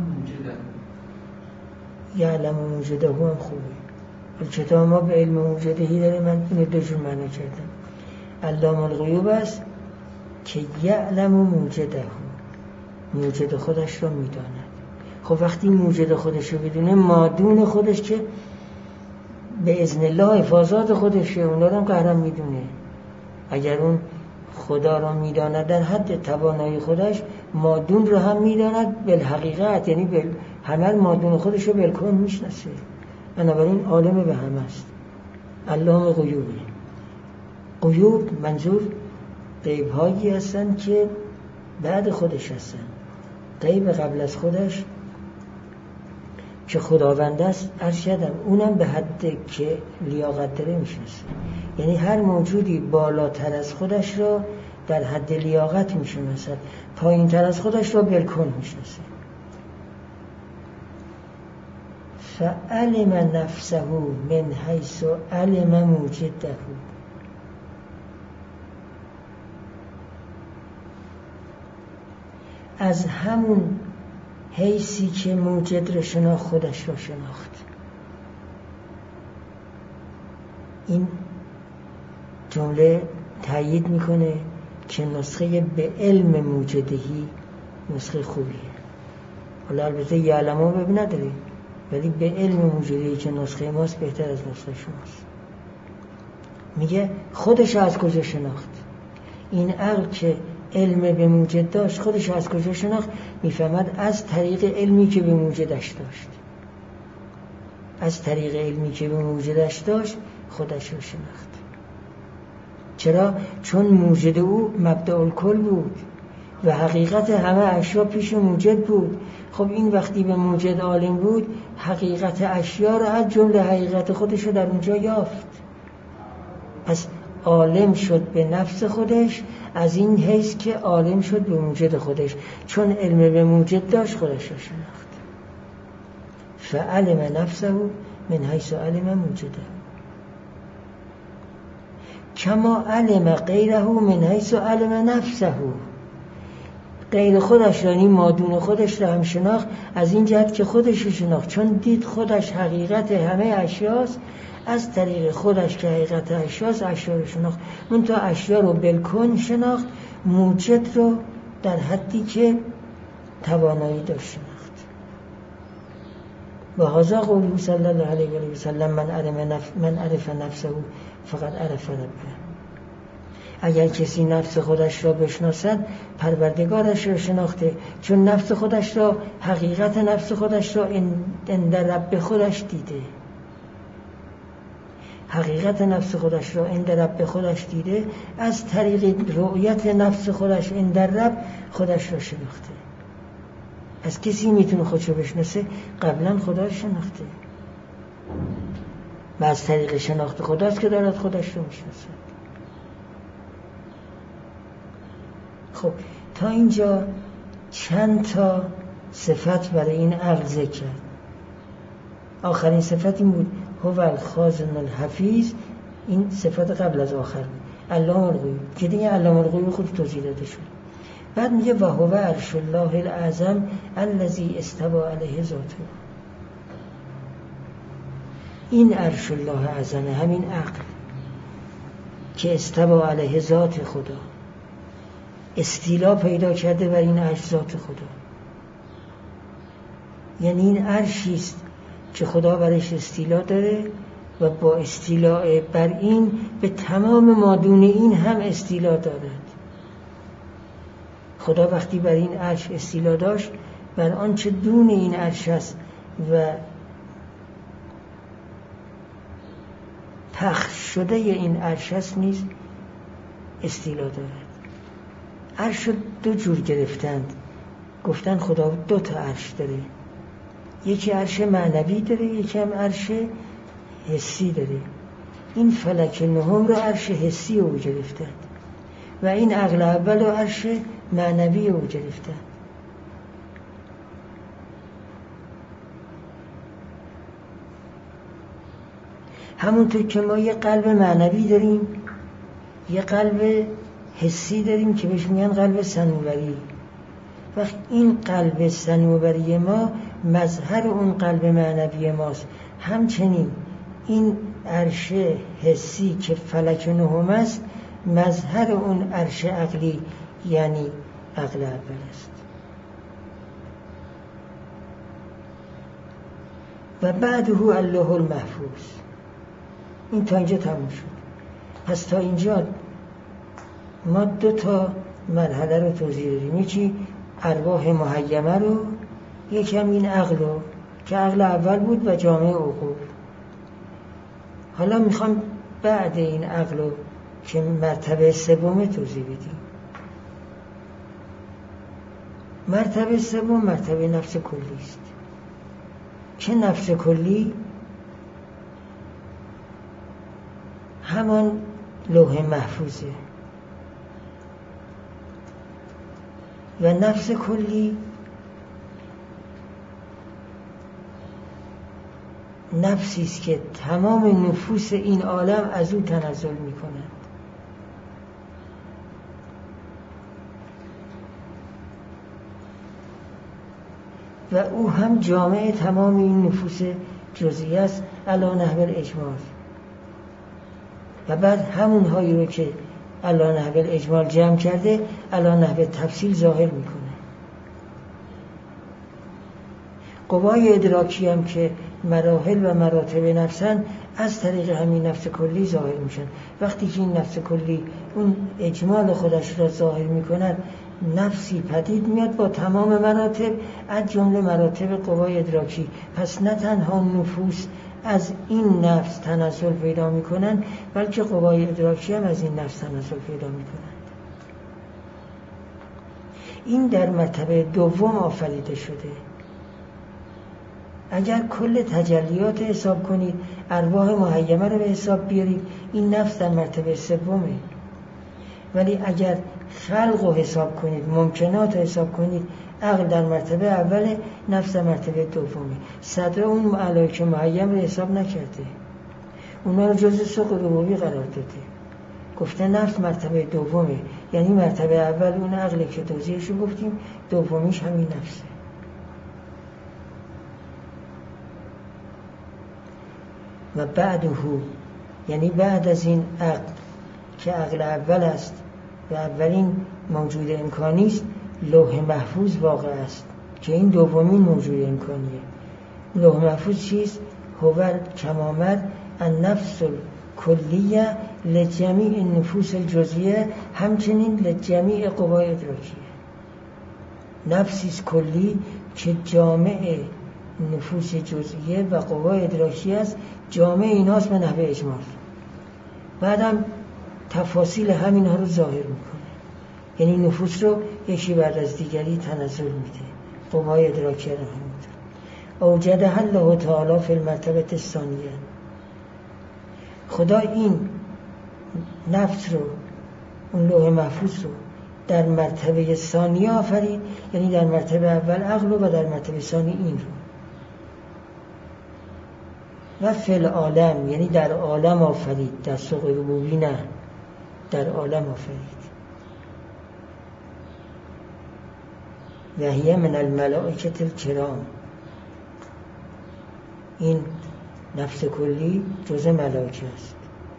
یعلم موجده هم خوبه. کتاب ما به علم موجدهی داره. من اینو دو جور معنا کردم. علام الغیوب است که یعلم موجده موجد خودش را میداند. خب وقتی موجد خودش رو بدونه، مادون خودش که به اذن الله حفاظات خودشه، اونا رو هم قهرم میدونه. اگر اون خدا را میداند در حد توانایی خودش، مادون رو هم میداند بالحقیقت، یعنی همه مادون خودش رو بالکل میشناسه. بنابراین عالم به همه است. علام غیوبه. غیوب منظور غیب هایی هستن که بعد خودش هستن. غیب قبل از خودش که خداوند است، عرض کردم اونم به حد که لیاقت داره میشناسه. یعنی هر موجودی بالاتر از خودش را در حد لیاقت میشناسه، پایین تر از خودش را بالکل میشناسه. فعلم نفسه من حیث علم موجده. از همون حیثی که موجد را شناخت، خودش را شناخت. این جمله تایید میکنه که نسخه به علم موجدهی نسخه خوبیه. حالا البته یعلمو بب نداره، ولی به علم موجدهی که نسخه ماست بهتر از نسخه شماست. میگه خودش از کجا شناخت؟ این عقل که علم به موجد داشت، خودش از کجا شناخت؟ میفهمد از طریق علمی که به موجدش داشت. از طریق علمی که به موجدش داشت خودش رو شناخت. چرا؟ چون موجد او مبدأ الکل بود و حقیقت همه اشیا پیش موجد بود. خب این وقتی به موجد عالم بود، حقیقت اشیا را از جمله حقیقت خودش رو در اونجا یافت. پس عالم شد به نفس خودش، از این حیث که عالم شد به موجد خودش، چون علم به موجد داشت خودش رو شناخت. فعلم نفسه من حیث علم موجده کما علم غیره من حیث علم نفسه. غیر خودش یعنی مادون خودش را هم شناخت از این جهت که خودش رو شناخت، چون دید خودش حقیقت همه اشیاست. از طریق خودش که حقیقت اشیاست اشیا رو شناخت. من تا اشیا رو بالکل شناخت، موجد رو در حدی که توانایی داشت شناخت. و هذا قوله صلی الله علیه و سلم من عرف نفسه فقط عرف ربه. اگر کسی نفس خودش را بشناسد، پروردگارش را شناخته، چون نفس خودش را، حقیقت نفس خودش را عند رب خودش دیده. حقیقت نفس خودش را عند رب خودش دیده، از طریق رؤیت نفس خودش عند رب خودش را شناخته. از کسی میتونه خودش رو بشناسه؟ قبلا خدا رو شناخته و از طریق شناخت خداست که دارد خودش رو میشناسه. خب تا اینجا چند تا صفت برای این عقل ذکر کرد. آخرین صفت این بود هو الخازن الحفیظ، این صفات قبل از آخر علام الغیوب که دیگه علام الغیوب خود توضیح داده شد. بعد میگه و هو عرش الله الاعظم الذی استوى علیه ذاته. این عرش الله اعظم، همین عقل که استوى علیه ذات خدا، استیلا پیدا کرده بر این عرش ذات خدا. یعنی این عرشی است که خدا برش استیلا داره و با استیلاء بر این به تمام مادون این هم استیلا دارد. خدا وقتی بر این عرش استیلا داشت، بر آنچه دون این عرش است و پخش شده این عرش است نیز استیلا دارد. عرش رو دو جور گرفتند، گفتن خدا دو تا عرش داره، یکی عرش معنوی داره، یکی هم عرش حسی داره. این فلک نهم رو عرش حسی او گرفتند و این عقل اول رو عرش معنوی او گرفتند. همونطور که ما یه قلب معنوی داریم، یه قلب حسی داریم که بهش میگن قلب صنوبری. وقت این قلب صنوبری ما مظهر اون قلب معنوی ماست. همچنین این عرش حسی که فلک نهم است مظهر اون عرش عقلی، یعنی عقل اول است. و بعده الله المحفوظ. این تا اینجا تموم شد. پس تا اینجا ما دو تا مرحله رو توضیح دادیم، یکی ارواح محیمه رو، یکی هم این عقل رو که عقل اول بود و جامع عقول. حالا میخوام بعد این عقل رو که مرتبه سوم توضیح بدیم. مرتبه سوم مرتبه نفس کلی است. چه نفس کلی؟ همان لوح محفوظه. و نفس کلی نفسی است که تمام نفوس این عالم از او تنزل می‌کنند. و او هم جامع تمام این نفوس جزئیه است علی نحو الاجمال. و بعد همون هایی رو که علی نحو الاجمال جمع کرده علی نحو تفصیل ظاهر میکنه. قوای ادراکی هم که مراحل و مراتب نفسن از طریق همین نفس کلی ظاهر میشن. وقتی که این نفس کلی اون اجمال خودش را ظاهر میکنه، نفسی پدید میاد با تمام مراتب، از جمله مراتب قوای ادراکی. پس نه تنها نفوس از این نفس تنزل پیدا میکنن، بلکه قوای ادراکی هم از این نفس تنزل پیدا میکنن. این در مرتبه دوم آفریده شده. اگر کل تجلیات حساب کنید، ارواح محیمه رو به حساب بیارید، این نفس در مرتبه سومه. ولی اگر خلق رو حساب کنید، ممکنات رو حساب کنید، عقل در مرتبه اوله، نفس در مرتبه دومه. صدر اون ملائکه محیم رو حساب نکرده، اونا رو جزء سوق ربوبی قرار داده. گفته نفس مرتبه دومه، یعنی مرتبه اول اون عقله که توضیحش رو گفتیم، دومیش همین نفسه. و بعده، یعنی بعد از این عقل که عقل اول است و اولین موجود امکانی است، لوح محفوظ واقع است که این دومین موجود امکانیه. لوح محفوظ چیست؟ هو کما آمد النفس الکلیه لجمیع النفوس الجزئیه، همچنین لجمیع قوای ادراکیه. نفسی کلی که جامع نفوس جزئیه و قوای ادراکی است، جامع ایناست به نحو اجمال. بعدم تفاصیل همین ها رو ظاهر میکنه، یعنی نفوس رو یکی بعد از دیگری تنزل میده، قوای ادراکی رو همینطور. اوجده الله تعالی فی المرتبه الثانیه. خدا این نفس رو، اون لوح محفوظ رو در مرتبه ثانیه آفرید، یعنی در مرتبه اول عقل و در مرتبه ثانی این رو. و فی العالم یعنی در عالم آفرید، در سوق ربوبی نه، در عالم آفرید. و هی من الملائکة الکرام، این نفس کلی جزء ملائکه است.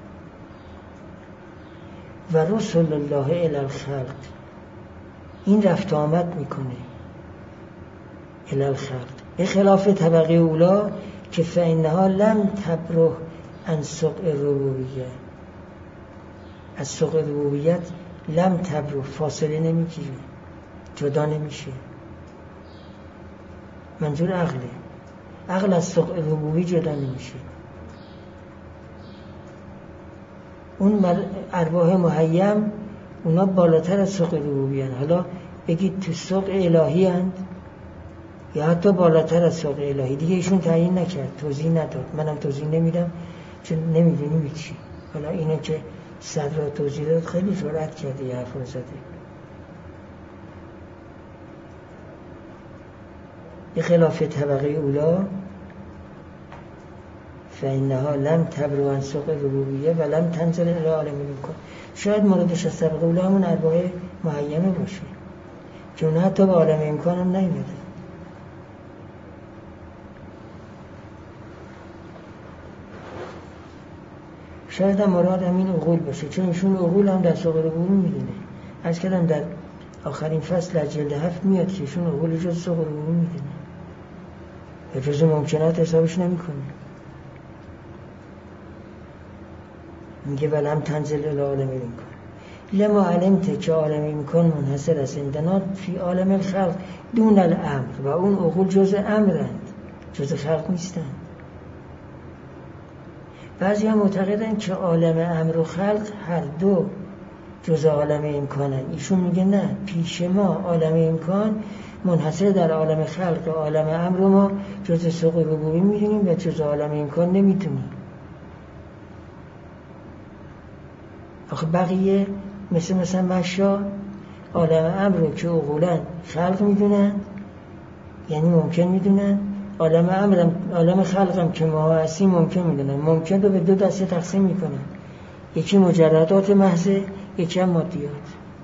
و رسول الله الی الخلق، این رفت آمد میکنه الی الخلق، به خلاف طبقه اولا که فإنها لم تبره عن سوق الربوبیه، از سوق ربوبیت لم تبره، فاصله نمیگیره، جدا نمیشه. منظور عقله، عقل از سوق ربوبی جدا نمیشه. اون ارواح محیم اونا بالاتر از سوق ربوبی هستند. حالا بگید تو سوق الهی هستند یا حتی بالاتر از سوق الهی، دیگه ایشون تعیین نکرد، توضیح نداد، منم توضیح نمیدم چون نمیدونیم چی. حالا اینو که صدر توضیح داد خیلی سرعت کرده، یه حرف رو زده. به خلاف طبقه اولا فإنها لم تبرو عن سوق الربوبیه و لم تنزل الی عالم الامکان. شاید موردش از طبقه اولا همون ارواح معینه باشه که اون حتی به عالم امکان هم نیومده. شاید هم مراد همین عقول باشه، چون ایشون عقول هم در سوق ربوبی میدونه. از کلم در آخرین فصل از جلد 7 میاد که ایشون عقول جز سوق ربوبی میدونه و جز ممکنات حسابش نمیکنه. میگه ولم تنزل الی عالم الامکان لما علمت که عالم امکان منحصر است عندنا فی عالم الخلق دون الامر، و اون عقول جز امرند، جز خلق نیستند. بعضی ها معتقدن که عالم امر و خلق هر دو جز عالم امکانن. ایشون میگه نه، پیش ما عالم امکان منحصر در عالم خلق، عالم امر رو ما جز سوق ربوبی میدونیم و جز عالم امکان نمیدونیم. آخه بقیه مثلا مشا عالم امر رو که عقولن خلق میدونن، یعنی ممکن میدونن، عالم خلقم که ما هستیم ممکن میدونن. ممکن رو به دو دسته تقسیم میکنن، یکی مجردات محضه، یکی هم مادیات.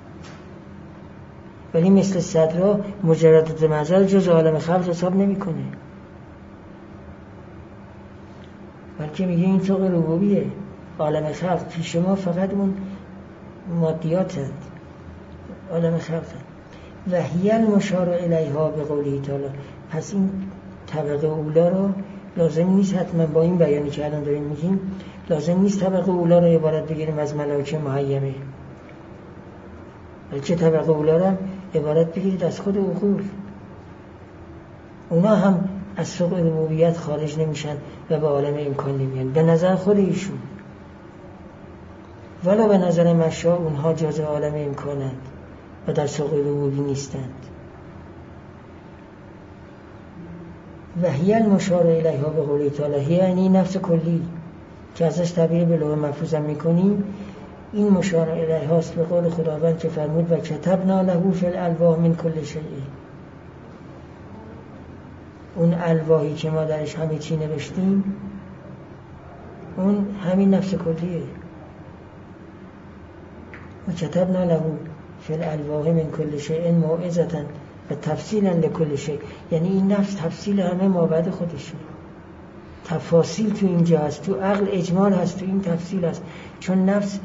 ولی مثل صدرا مجردات محضه جز عالم خلق حساب نمیکنه، بلکه میگه این سوق ربوبیه، عالم خلق پیش ما فقط اون مادیات هست، عالم خلق هست. و هی المشار الیها به قوله تعالی. پس این طبقه اولا رو لازم نیست حتما با این بیانی که الان داریم میگیم، لازم نیست طبقه اولا رو عبارت بگیریم از ملائکه محیمه، بلکه طبقه اولا رو عبارت بگیرید از خود عقول. اونا هم از سوق ربوبیت خارج نمیشن و به عالم امکان نمیان به نظر خود ایشون، ولی به نظر مشا اونها جز عالم امکانند و در سوق ربوبی نیستند. و هی المشار الیها به قوله تعالی، هی یعنی نفس کلی که ازش تعبیر به لوح محفوظ هم میکنیم. این مشار الیها است به قول خداوند که فرمود و کتبنا له فی الالواح من کل شیء. اون الواحی که ما درش همه چی نوشتیم اون همین نفس کلیه. و کتبنا له فی الالواح من کل شیء موعظة و تفصیلا لکل شیء، یعنی این نفس تفصیل همه مابعد خودشه. تفاصیل تو اینجا هست، تو عقل اجمال هست، تو این تفصیل هست. چون نفس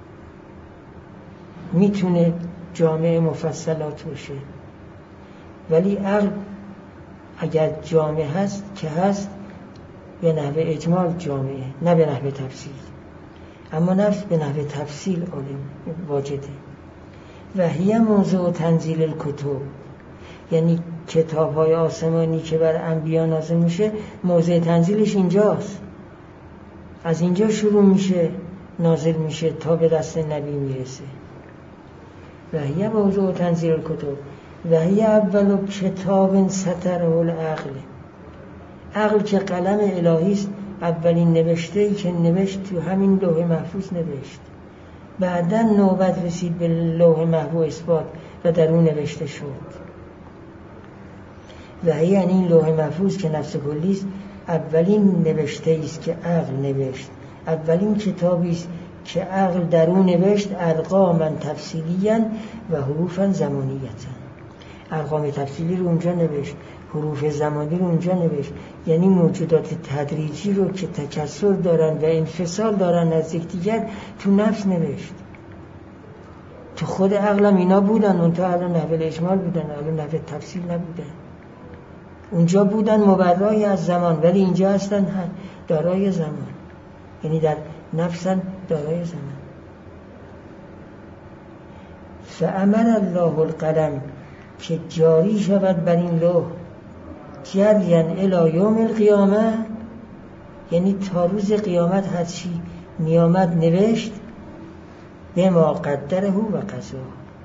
میتونه جامع مفصلات باشه، ولی عقل اگر جامع هست که هست به نحو اجمال جامعه، نه به نحو تفصیل. اما نفس به نحو تفصیل عالم واجده. و هی موضوع تنزیل الکتب، یعنی کتاب‌های آسمانی که بر انبیا نازل میشه موضع تنزیلش اینجاست، از اینجا شروع میشه نازل میشه تا به دست نبی میرسه. و هی موضوع تنزیل الکتب و هی اول کتاب سطره العقل. عقل که قلم الهی است، اولین نوشته‌ای که نوشت تو همین لوح محفوظ نوشت، بعداً نوبت رسید به لوح محفوظ اثبات و در اون نوشته شد. و یعنی این لوح محفوظ که نفس کلی است اولین نوشته است که عقل نوشت، اولین کتابی است که عقل در اون نوشت، ارقاما تفصیلیا و حروفا زمانیتا. ارقام تفصیلی رو اونجا نوشت، حروف زمانی رو اونجا نوشت. یعنی موجودات تدریجی رو که تکثر دارن و انفصال دارن از یکدیگر تو نفس نوشت. تو خود عقلم اینا بودن، اون تا الان نحوه اجمال بودن، الان نحوه تفصیل نبودن. اونجا بودن مبرای از زمان، ولی اینجا هستن دارای زمان، یعنی در نفسن دارای زمان. فامر الله القلم، که جاری شود بر این لوح، جریا الی یوم القیامه، یعنی تا روز قیامت هر چی میامد نوشت، به ما قدره و قضا،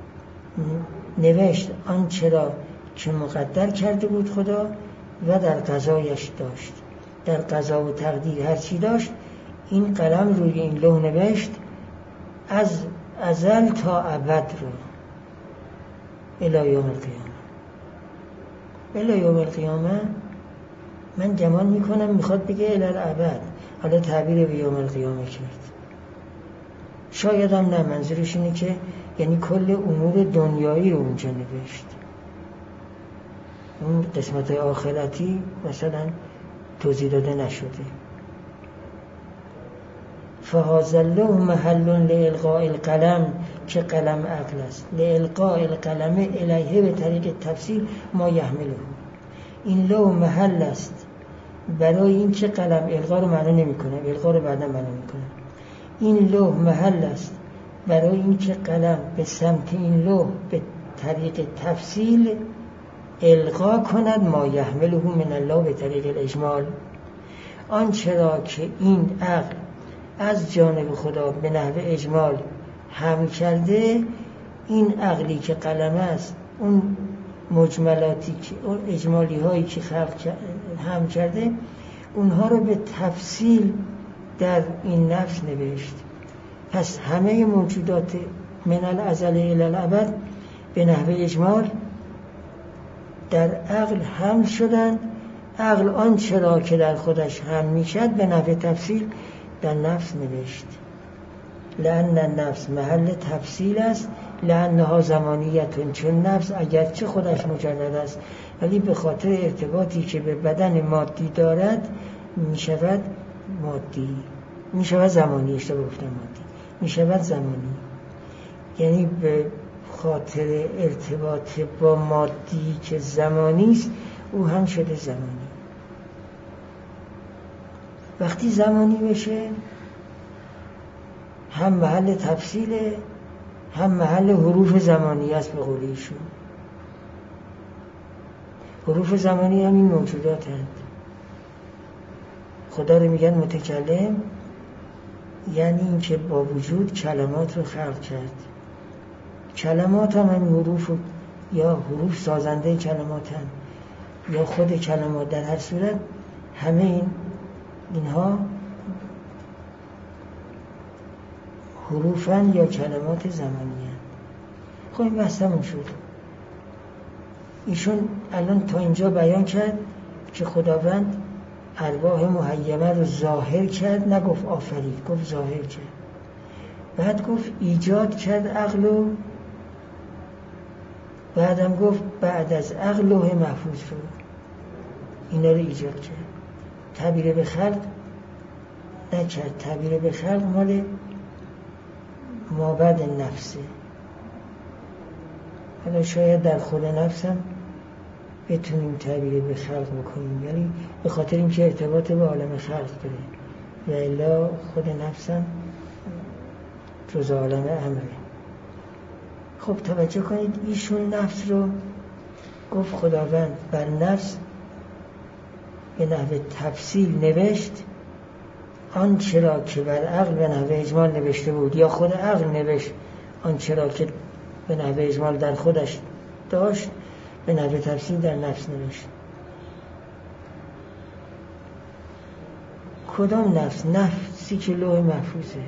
نوشت آنچه را که مقدر کرده بود خدا و در قضایش داشت. در قضا و تقدیر هر چی داشت این قلم روی این لوح نوشت، از ازل تا ابد رو، الی یوم القیامه. الی یوم القیامه من گمان میکنم میخواد بگه الی الابد، حالا تعبیر به یوم القیامه کرد. شاید هم نه، منظورش اینه که یعنی کل امور دنیایی رو اونجا نوشت، اون قسمت آخرتی مثلا توضیح داده نشده. فهذا اللوح محل لالقاء القلم، که قلم عقل است، لالقاء القلم الیه به طریق تفصیل ما یحمله. این لوح محل است برای این که قلم، القا رو معنا نمی کنم، القا رو بعدا معنا می کنم. این لوح محل است برای این که قلم به سمت این لوح به طریق تفصیل القا کند ما یحمله من الله به طریق الاجمال، آنچه را که این عقل از جانب خدا به نحو اجمال حمل کرده. این عقلی که قلم است، اون مجملاتی که اون اجمالی هایی که حمل کرده، اونها رو به تفصیل در این نفس نوشت. پس همه موجودات من الازل الی الابد به نحو اجمال در عقل حمل شدند. عقل آنچه را که در خودش حمل میشد به نحو تفصیل در نفس نوشت. لأن النفس محل تفصیل است، لأنها زمانیتون، چون نفس اگرچه خودش مجرد است ولی به خاطر ارتباطی که به بدن مادی دارد میشود مادی، میشود زمانی، اشتباه گفتم مادی، میشود زمانی. یعنی به خاطر ارتباط با مادی که زمانی است او هم شده زمانی. وقتی زمانی بشه هم محل تفصیله، هم محل حروف زمانی است. به قول ایشون حروف زمانی هم این موجودات هست. خدا رو میگن متکلم، یعنی این که با وجود کلمات رو خلق کرد. کلمات هم حروف، یا حروف سازنده کلمات هم، یا خود کلمات. در هر صورت همه اینها حروفن یا کلمات زمانی هست. خب این بحث همون شد. ایشون الان تا اینجا بیان کرد که خداوند ارواح محیمه رو ظاهر کرد، نگفت آفرید، گفت ظاهر کرد. بعد گفت ایجاد کرد عقل رو، بعدم گفت بعد از عقل لوح محفوظ رو، اینا رو ایجاد کرد. تعبیر به خلق نکرد. تعبیر به خلق مال مابعد نفسه. حالا شاید در خود نفسم بتونیم تعبیر به خلق بکنیم، یعنی به خاطر اینکه ارتباط به عالم خلق داره، و الا خود نفسم جز عالم امره. خب توجه کنید، ایشون نفس رو گفت خداوند بر نفس به نحو تفصیل نوشت آنچه را که بر عقل به نحو اجمال نوشته بود، یا خود عقل نوشت آنچه را که به نحو اجمال در خودش داشت به نحو تفصیل در نفس نوشت. کدام نفس؟ نفسی که لوح محفوظه.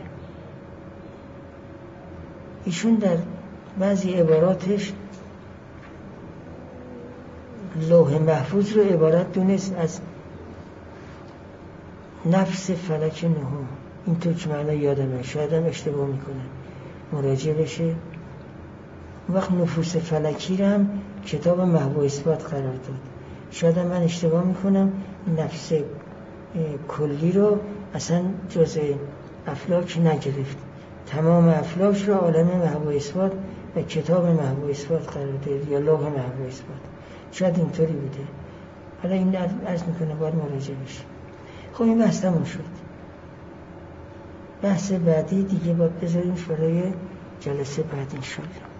ایشون در بعضی عباراتش لوح محفوظ رو عبارت دونست از نفس فلک نهم، اینطور که معنی یادمه، شاید هم اشتباه میکنم، مراجعه بشه. وقت نفوس فلکی رو هم کتاب محو و اثبات قرار داد، شاید هم من اشتباه میکنم، نفس کلی رو اصلا جز افلاک نگرفت، تمام افلاک رو عالم محو و اثبات و کتاب محو و اثبات قرار داد یا لوح محو و اثبات، شاید اینطوری بوده. حالا این عرض میکنه باید مراجعه بشه. خب این بحث تموم شد. بحث بعدی دیگه باید بذاریم برای جلسه بعد انشالله.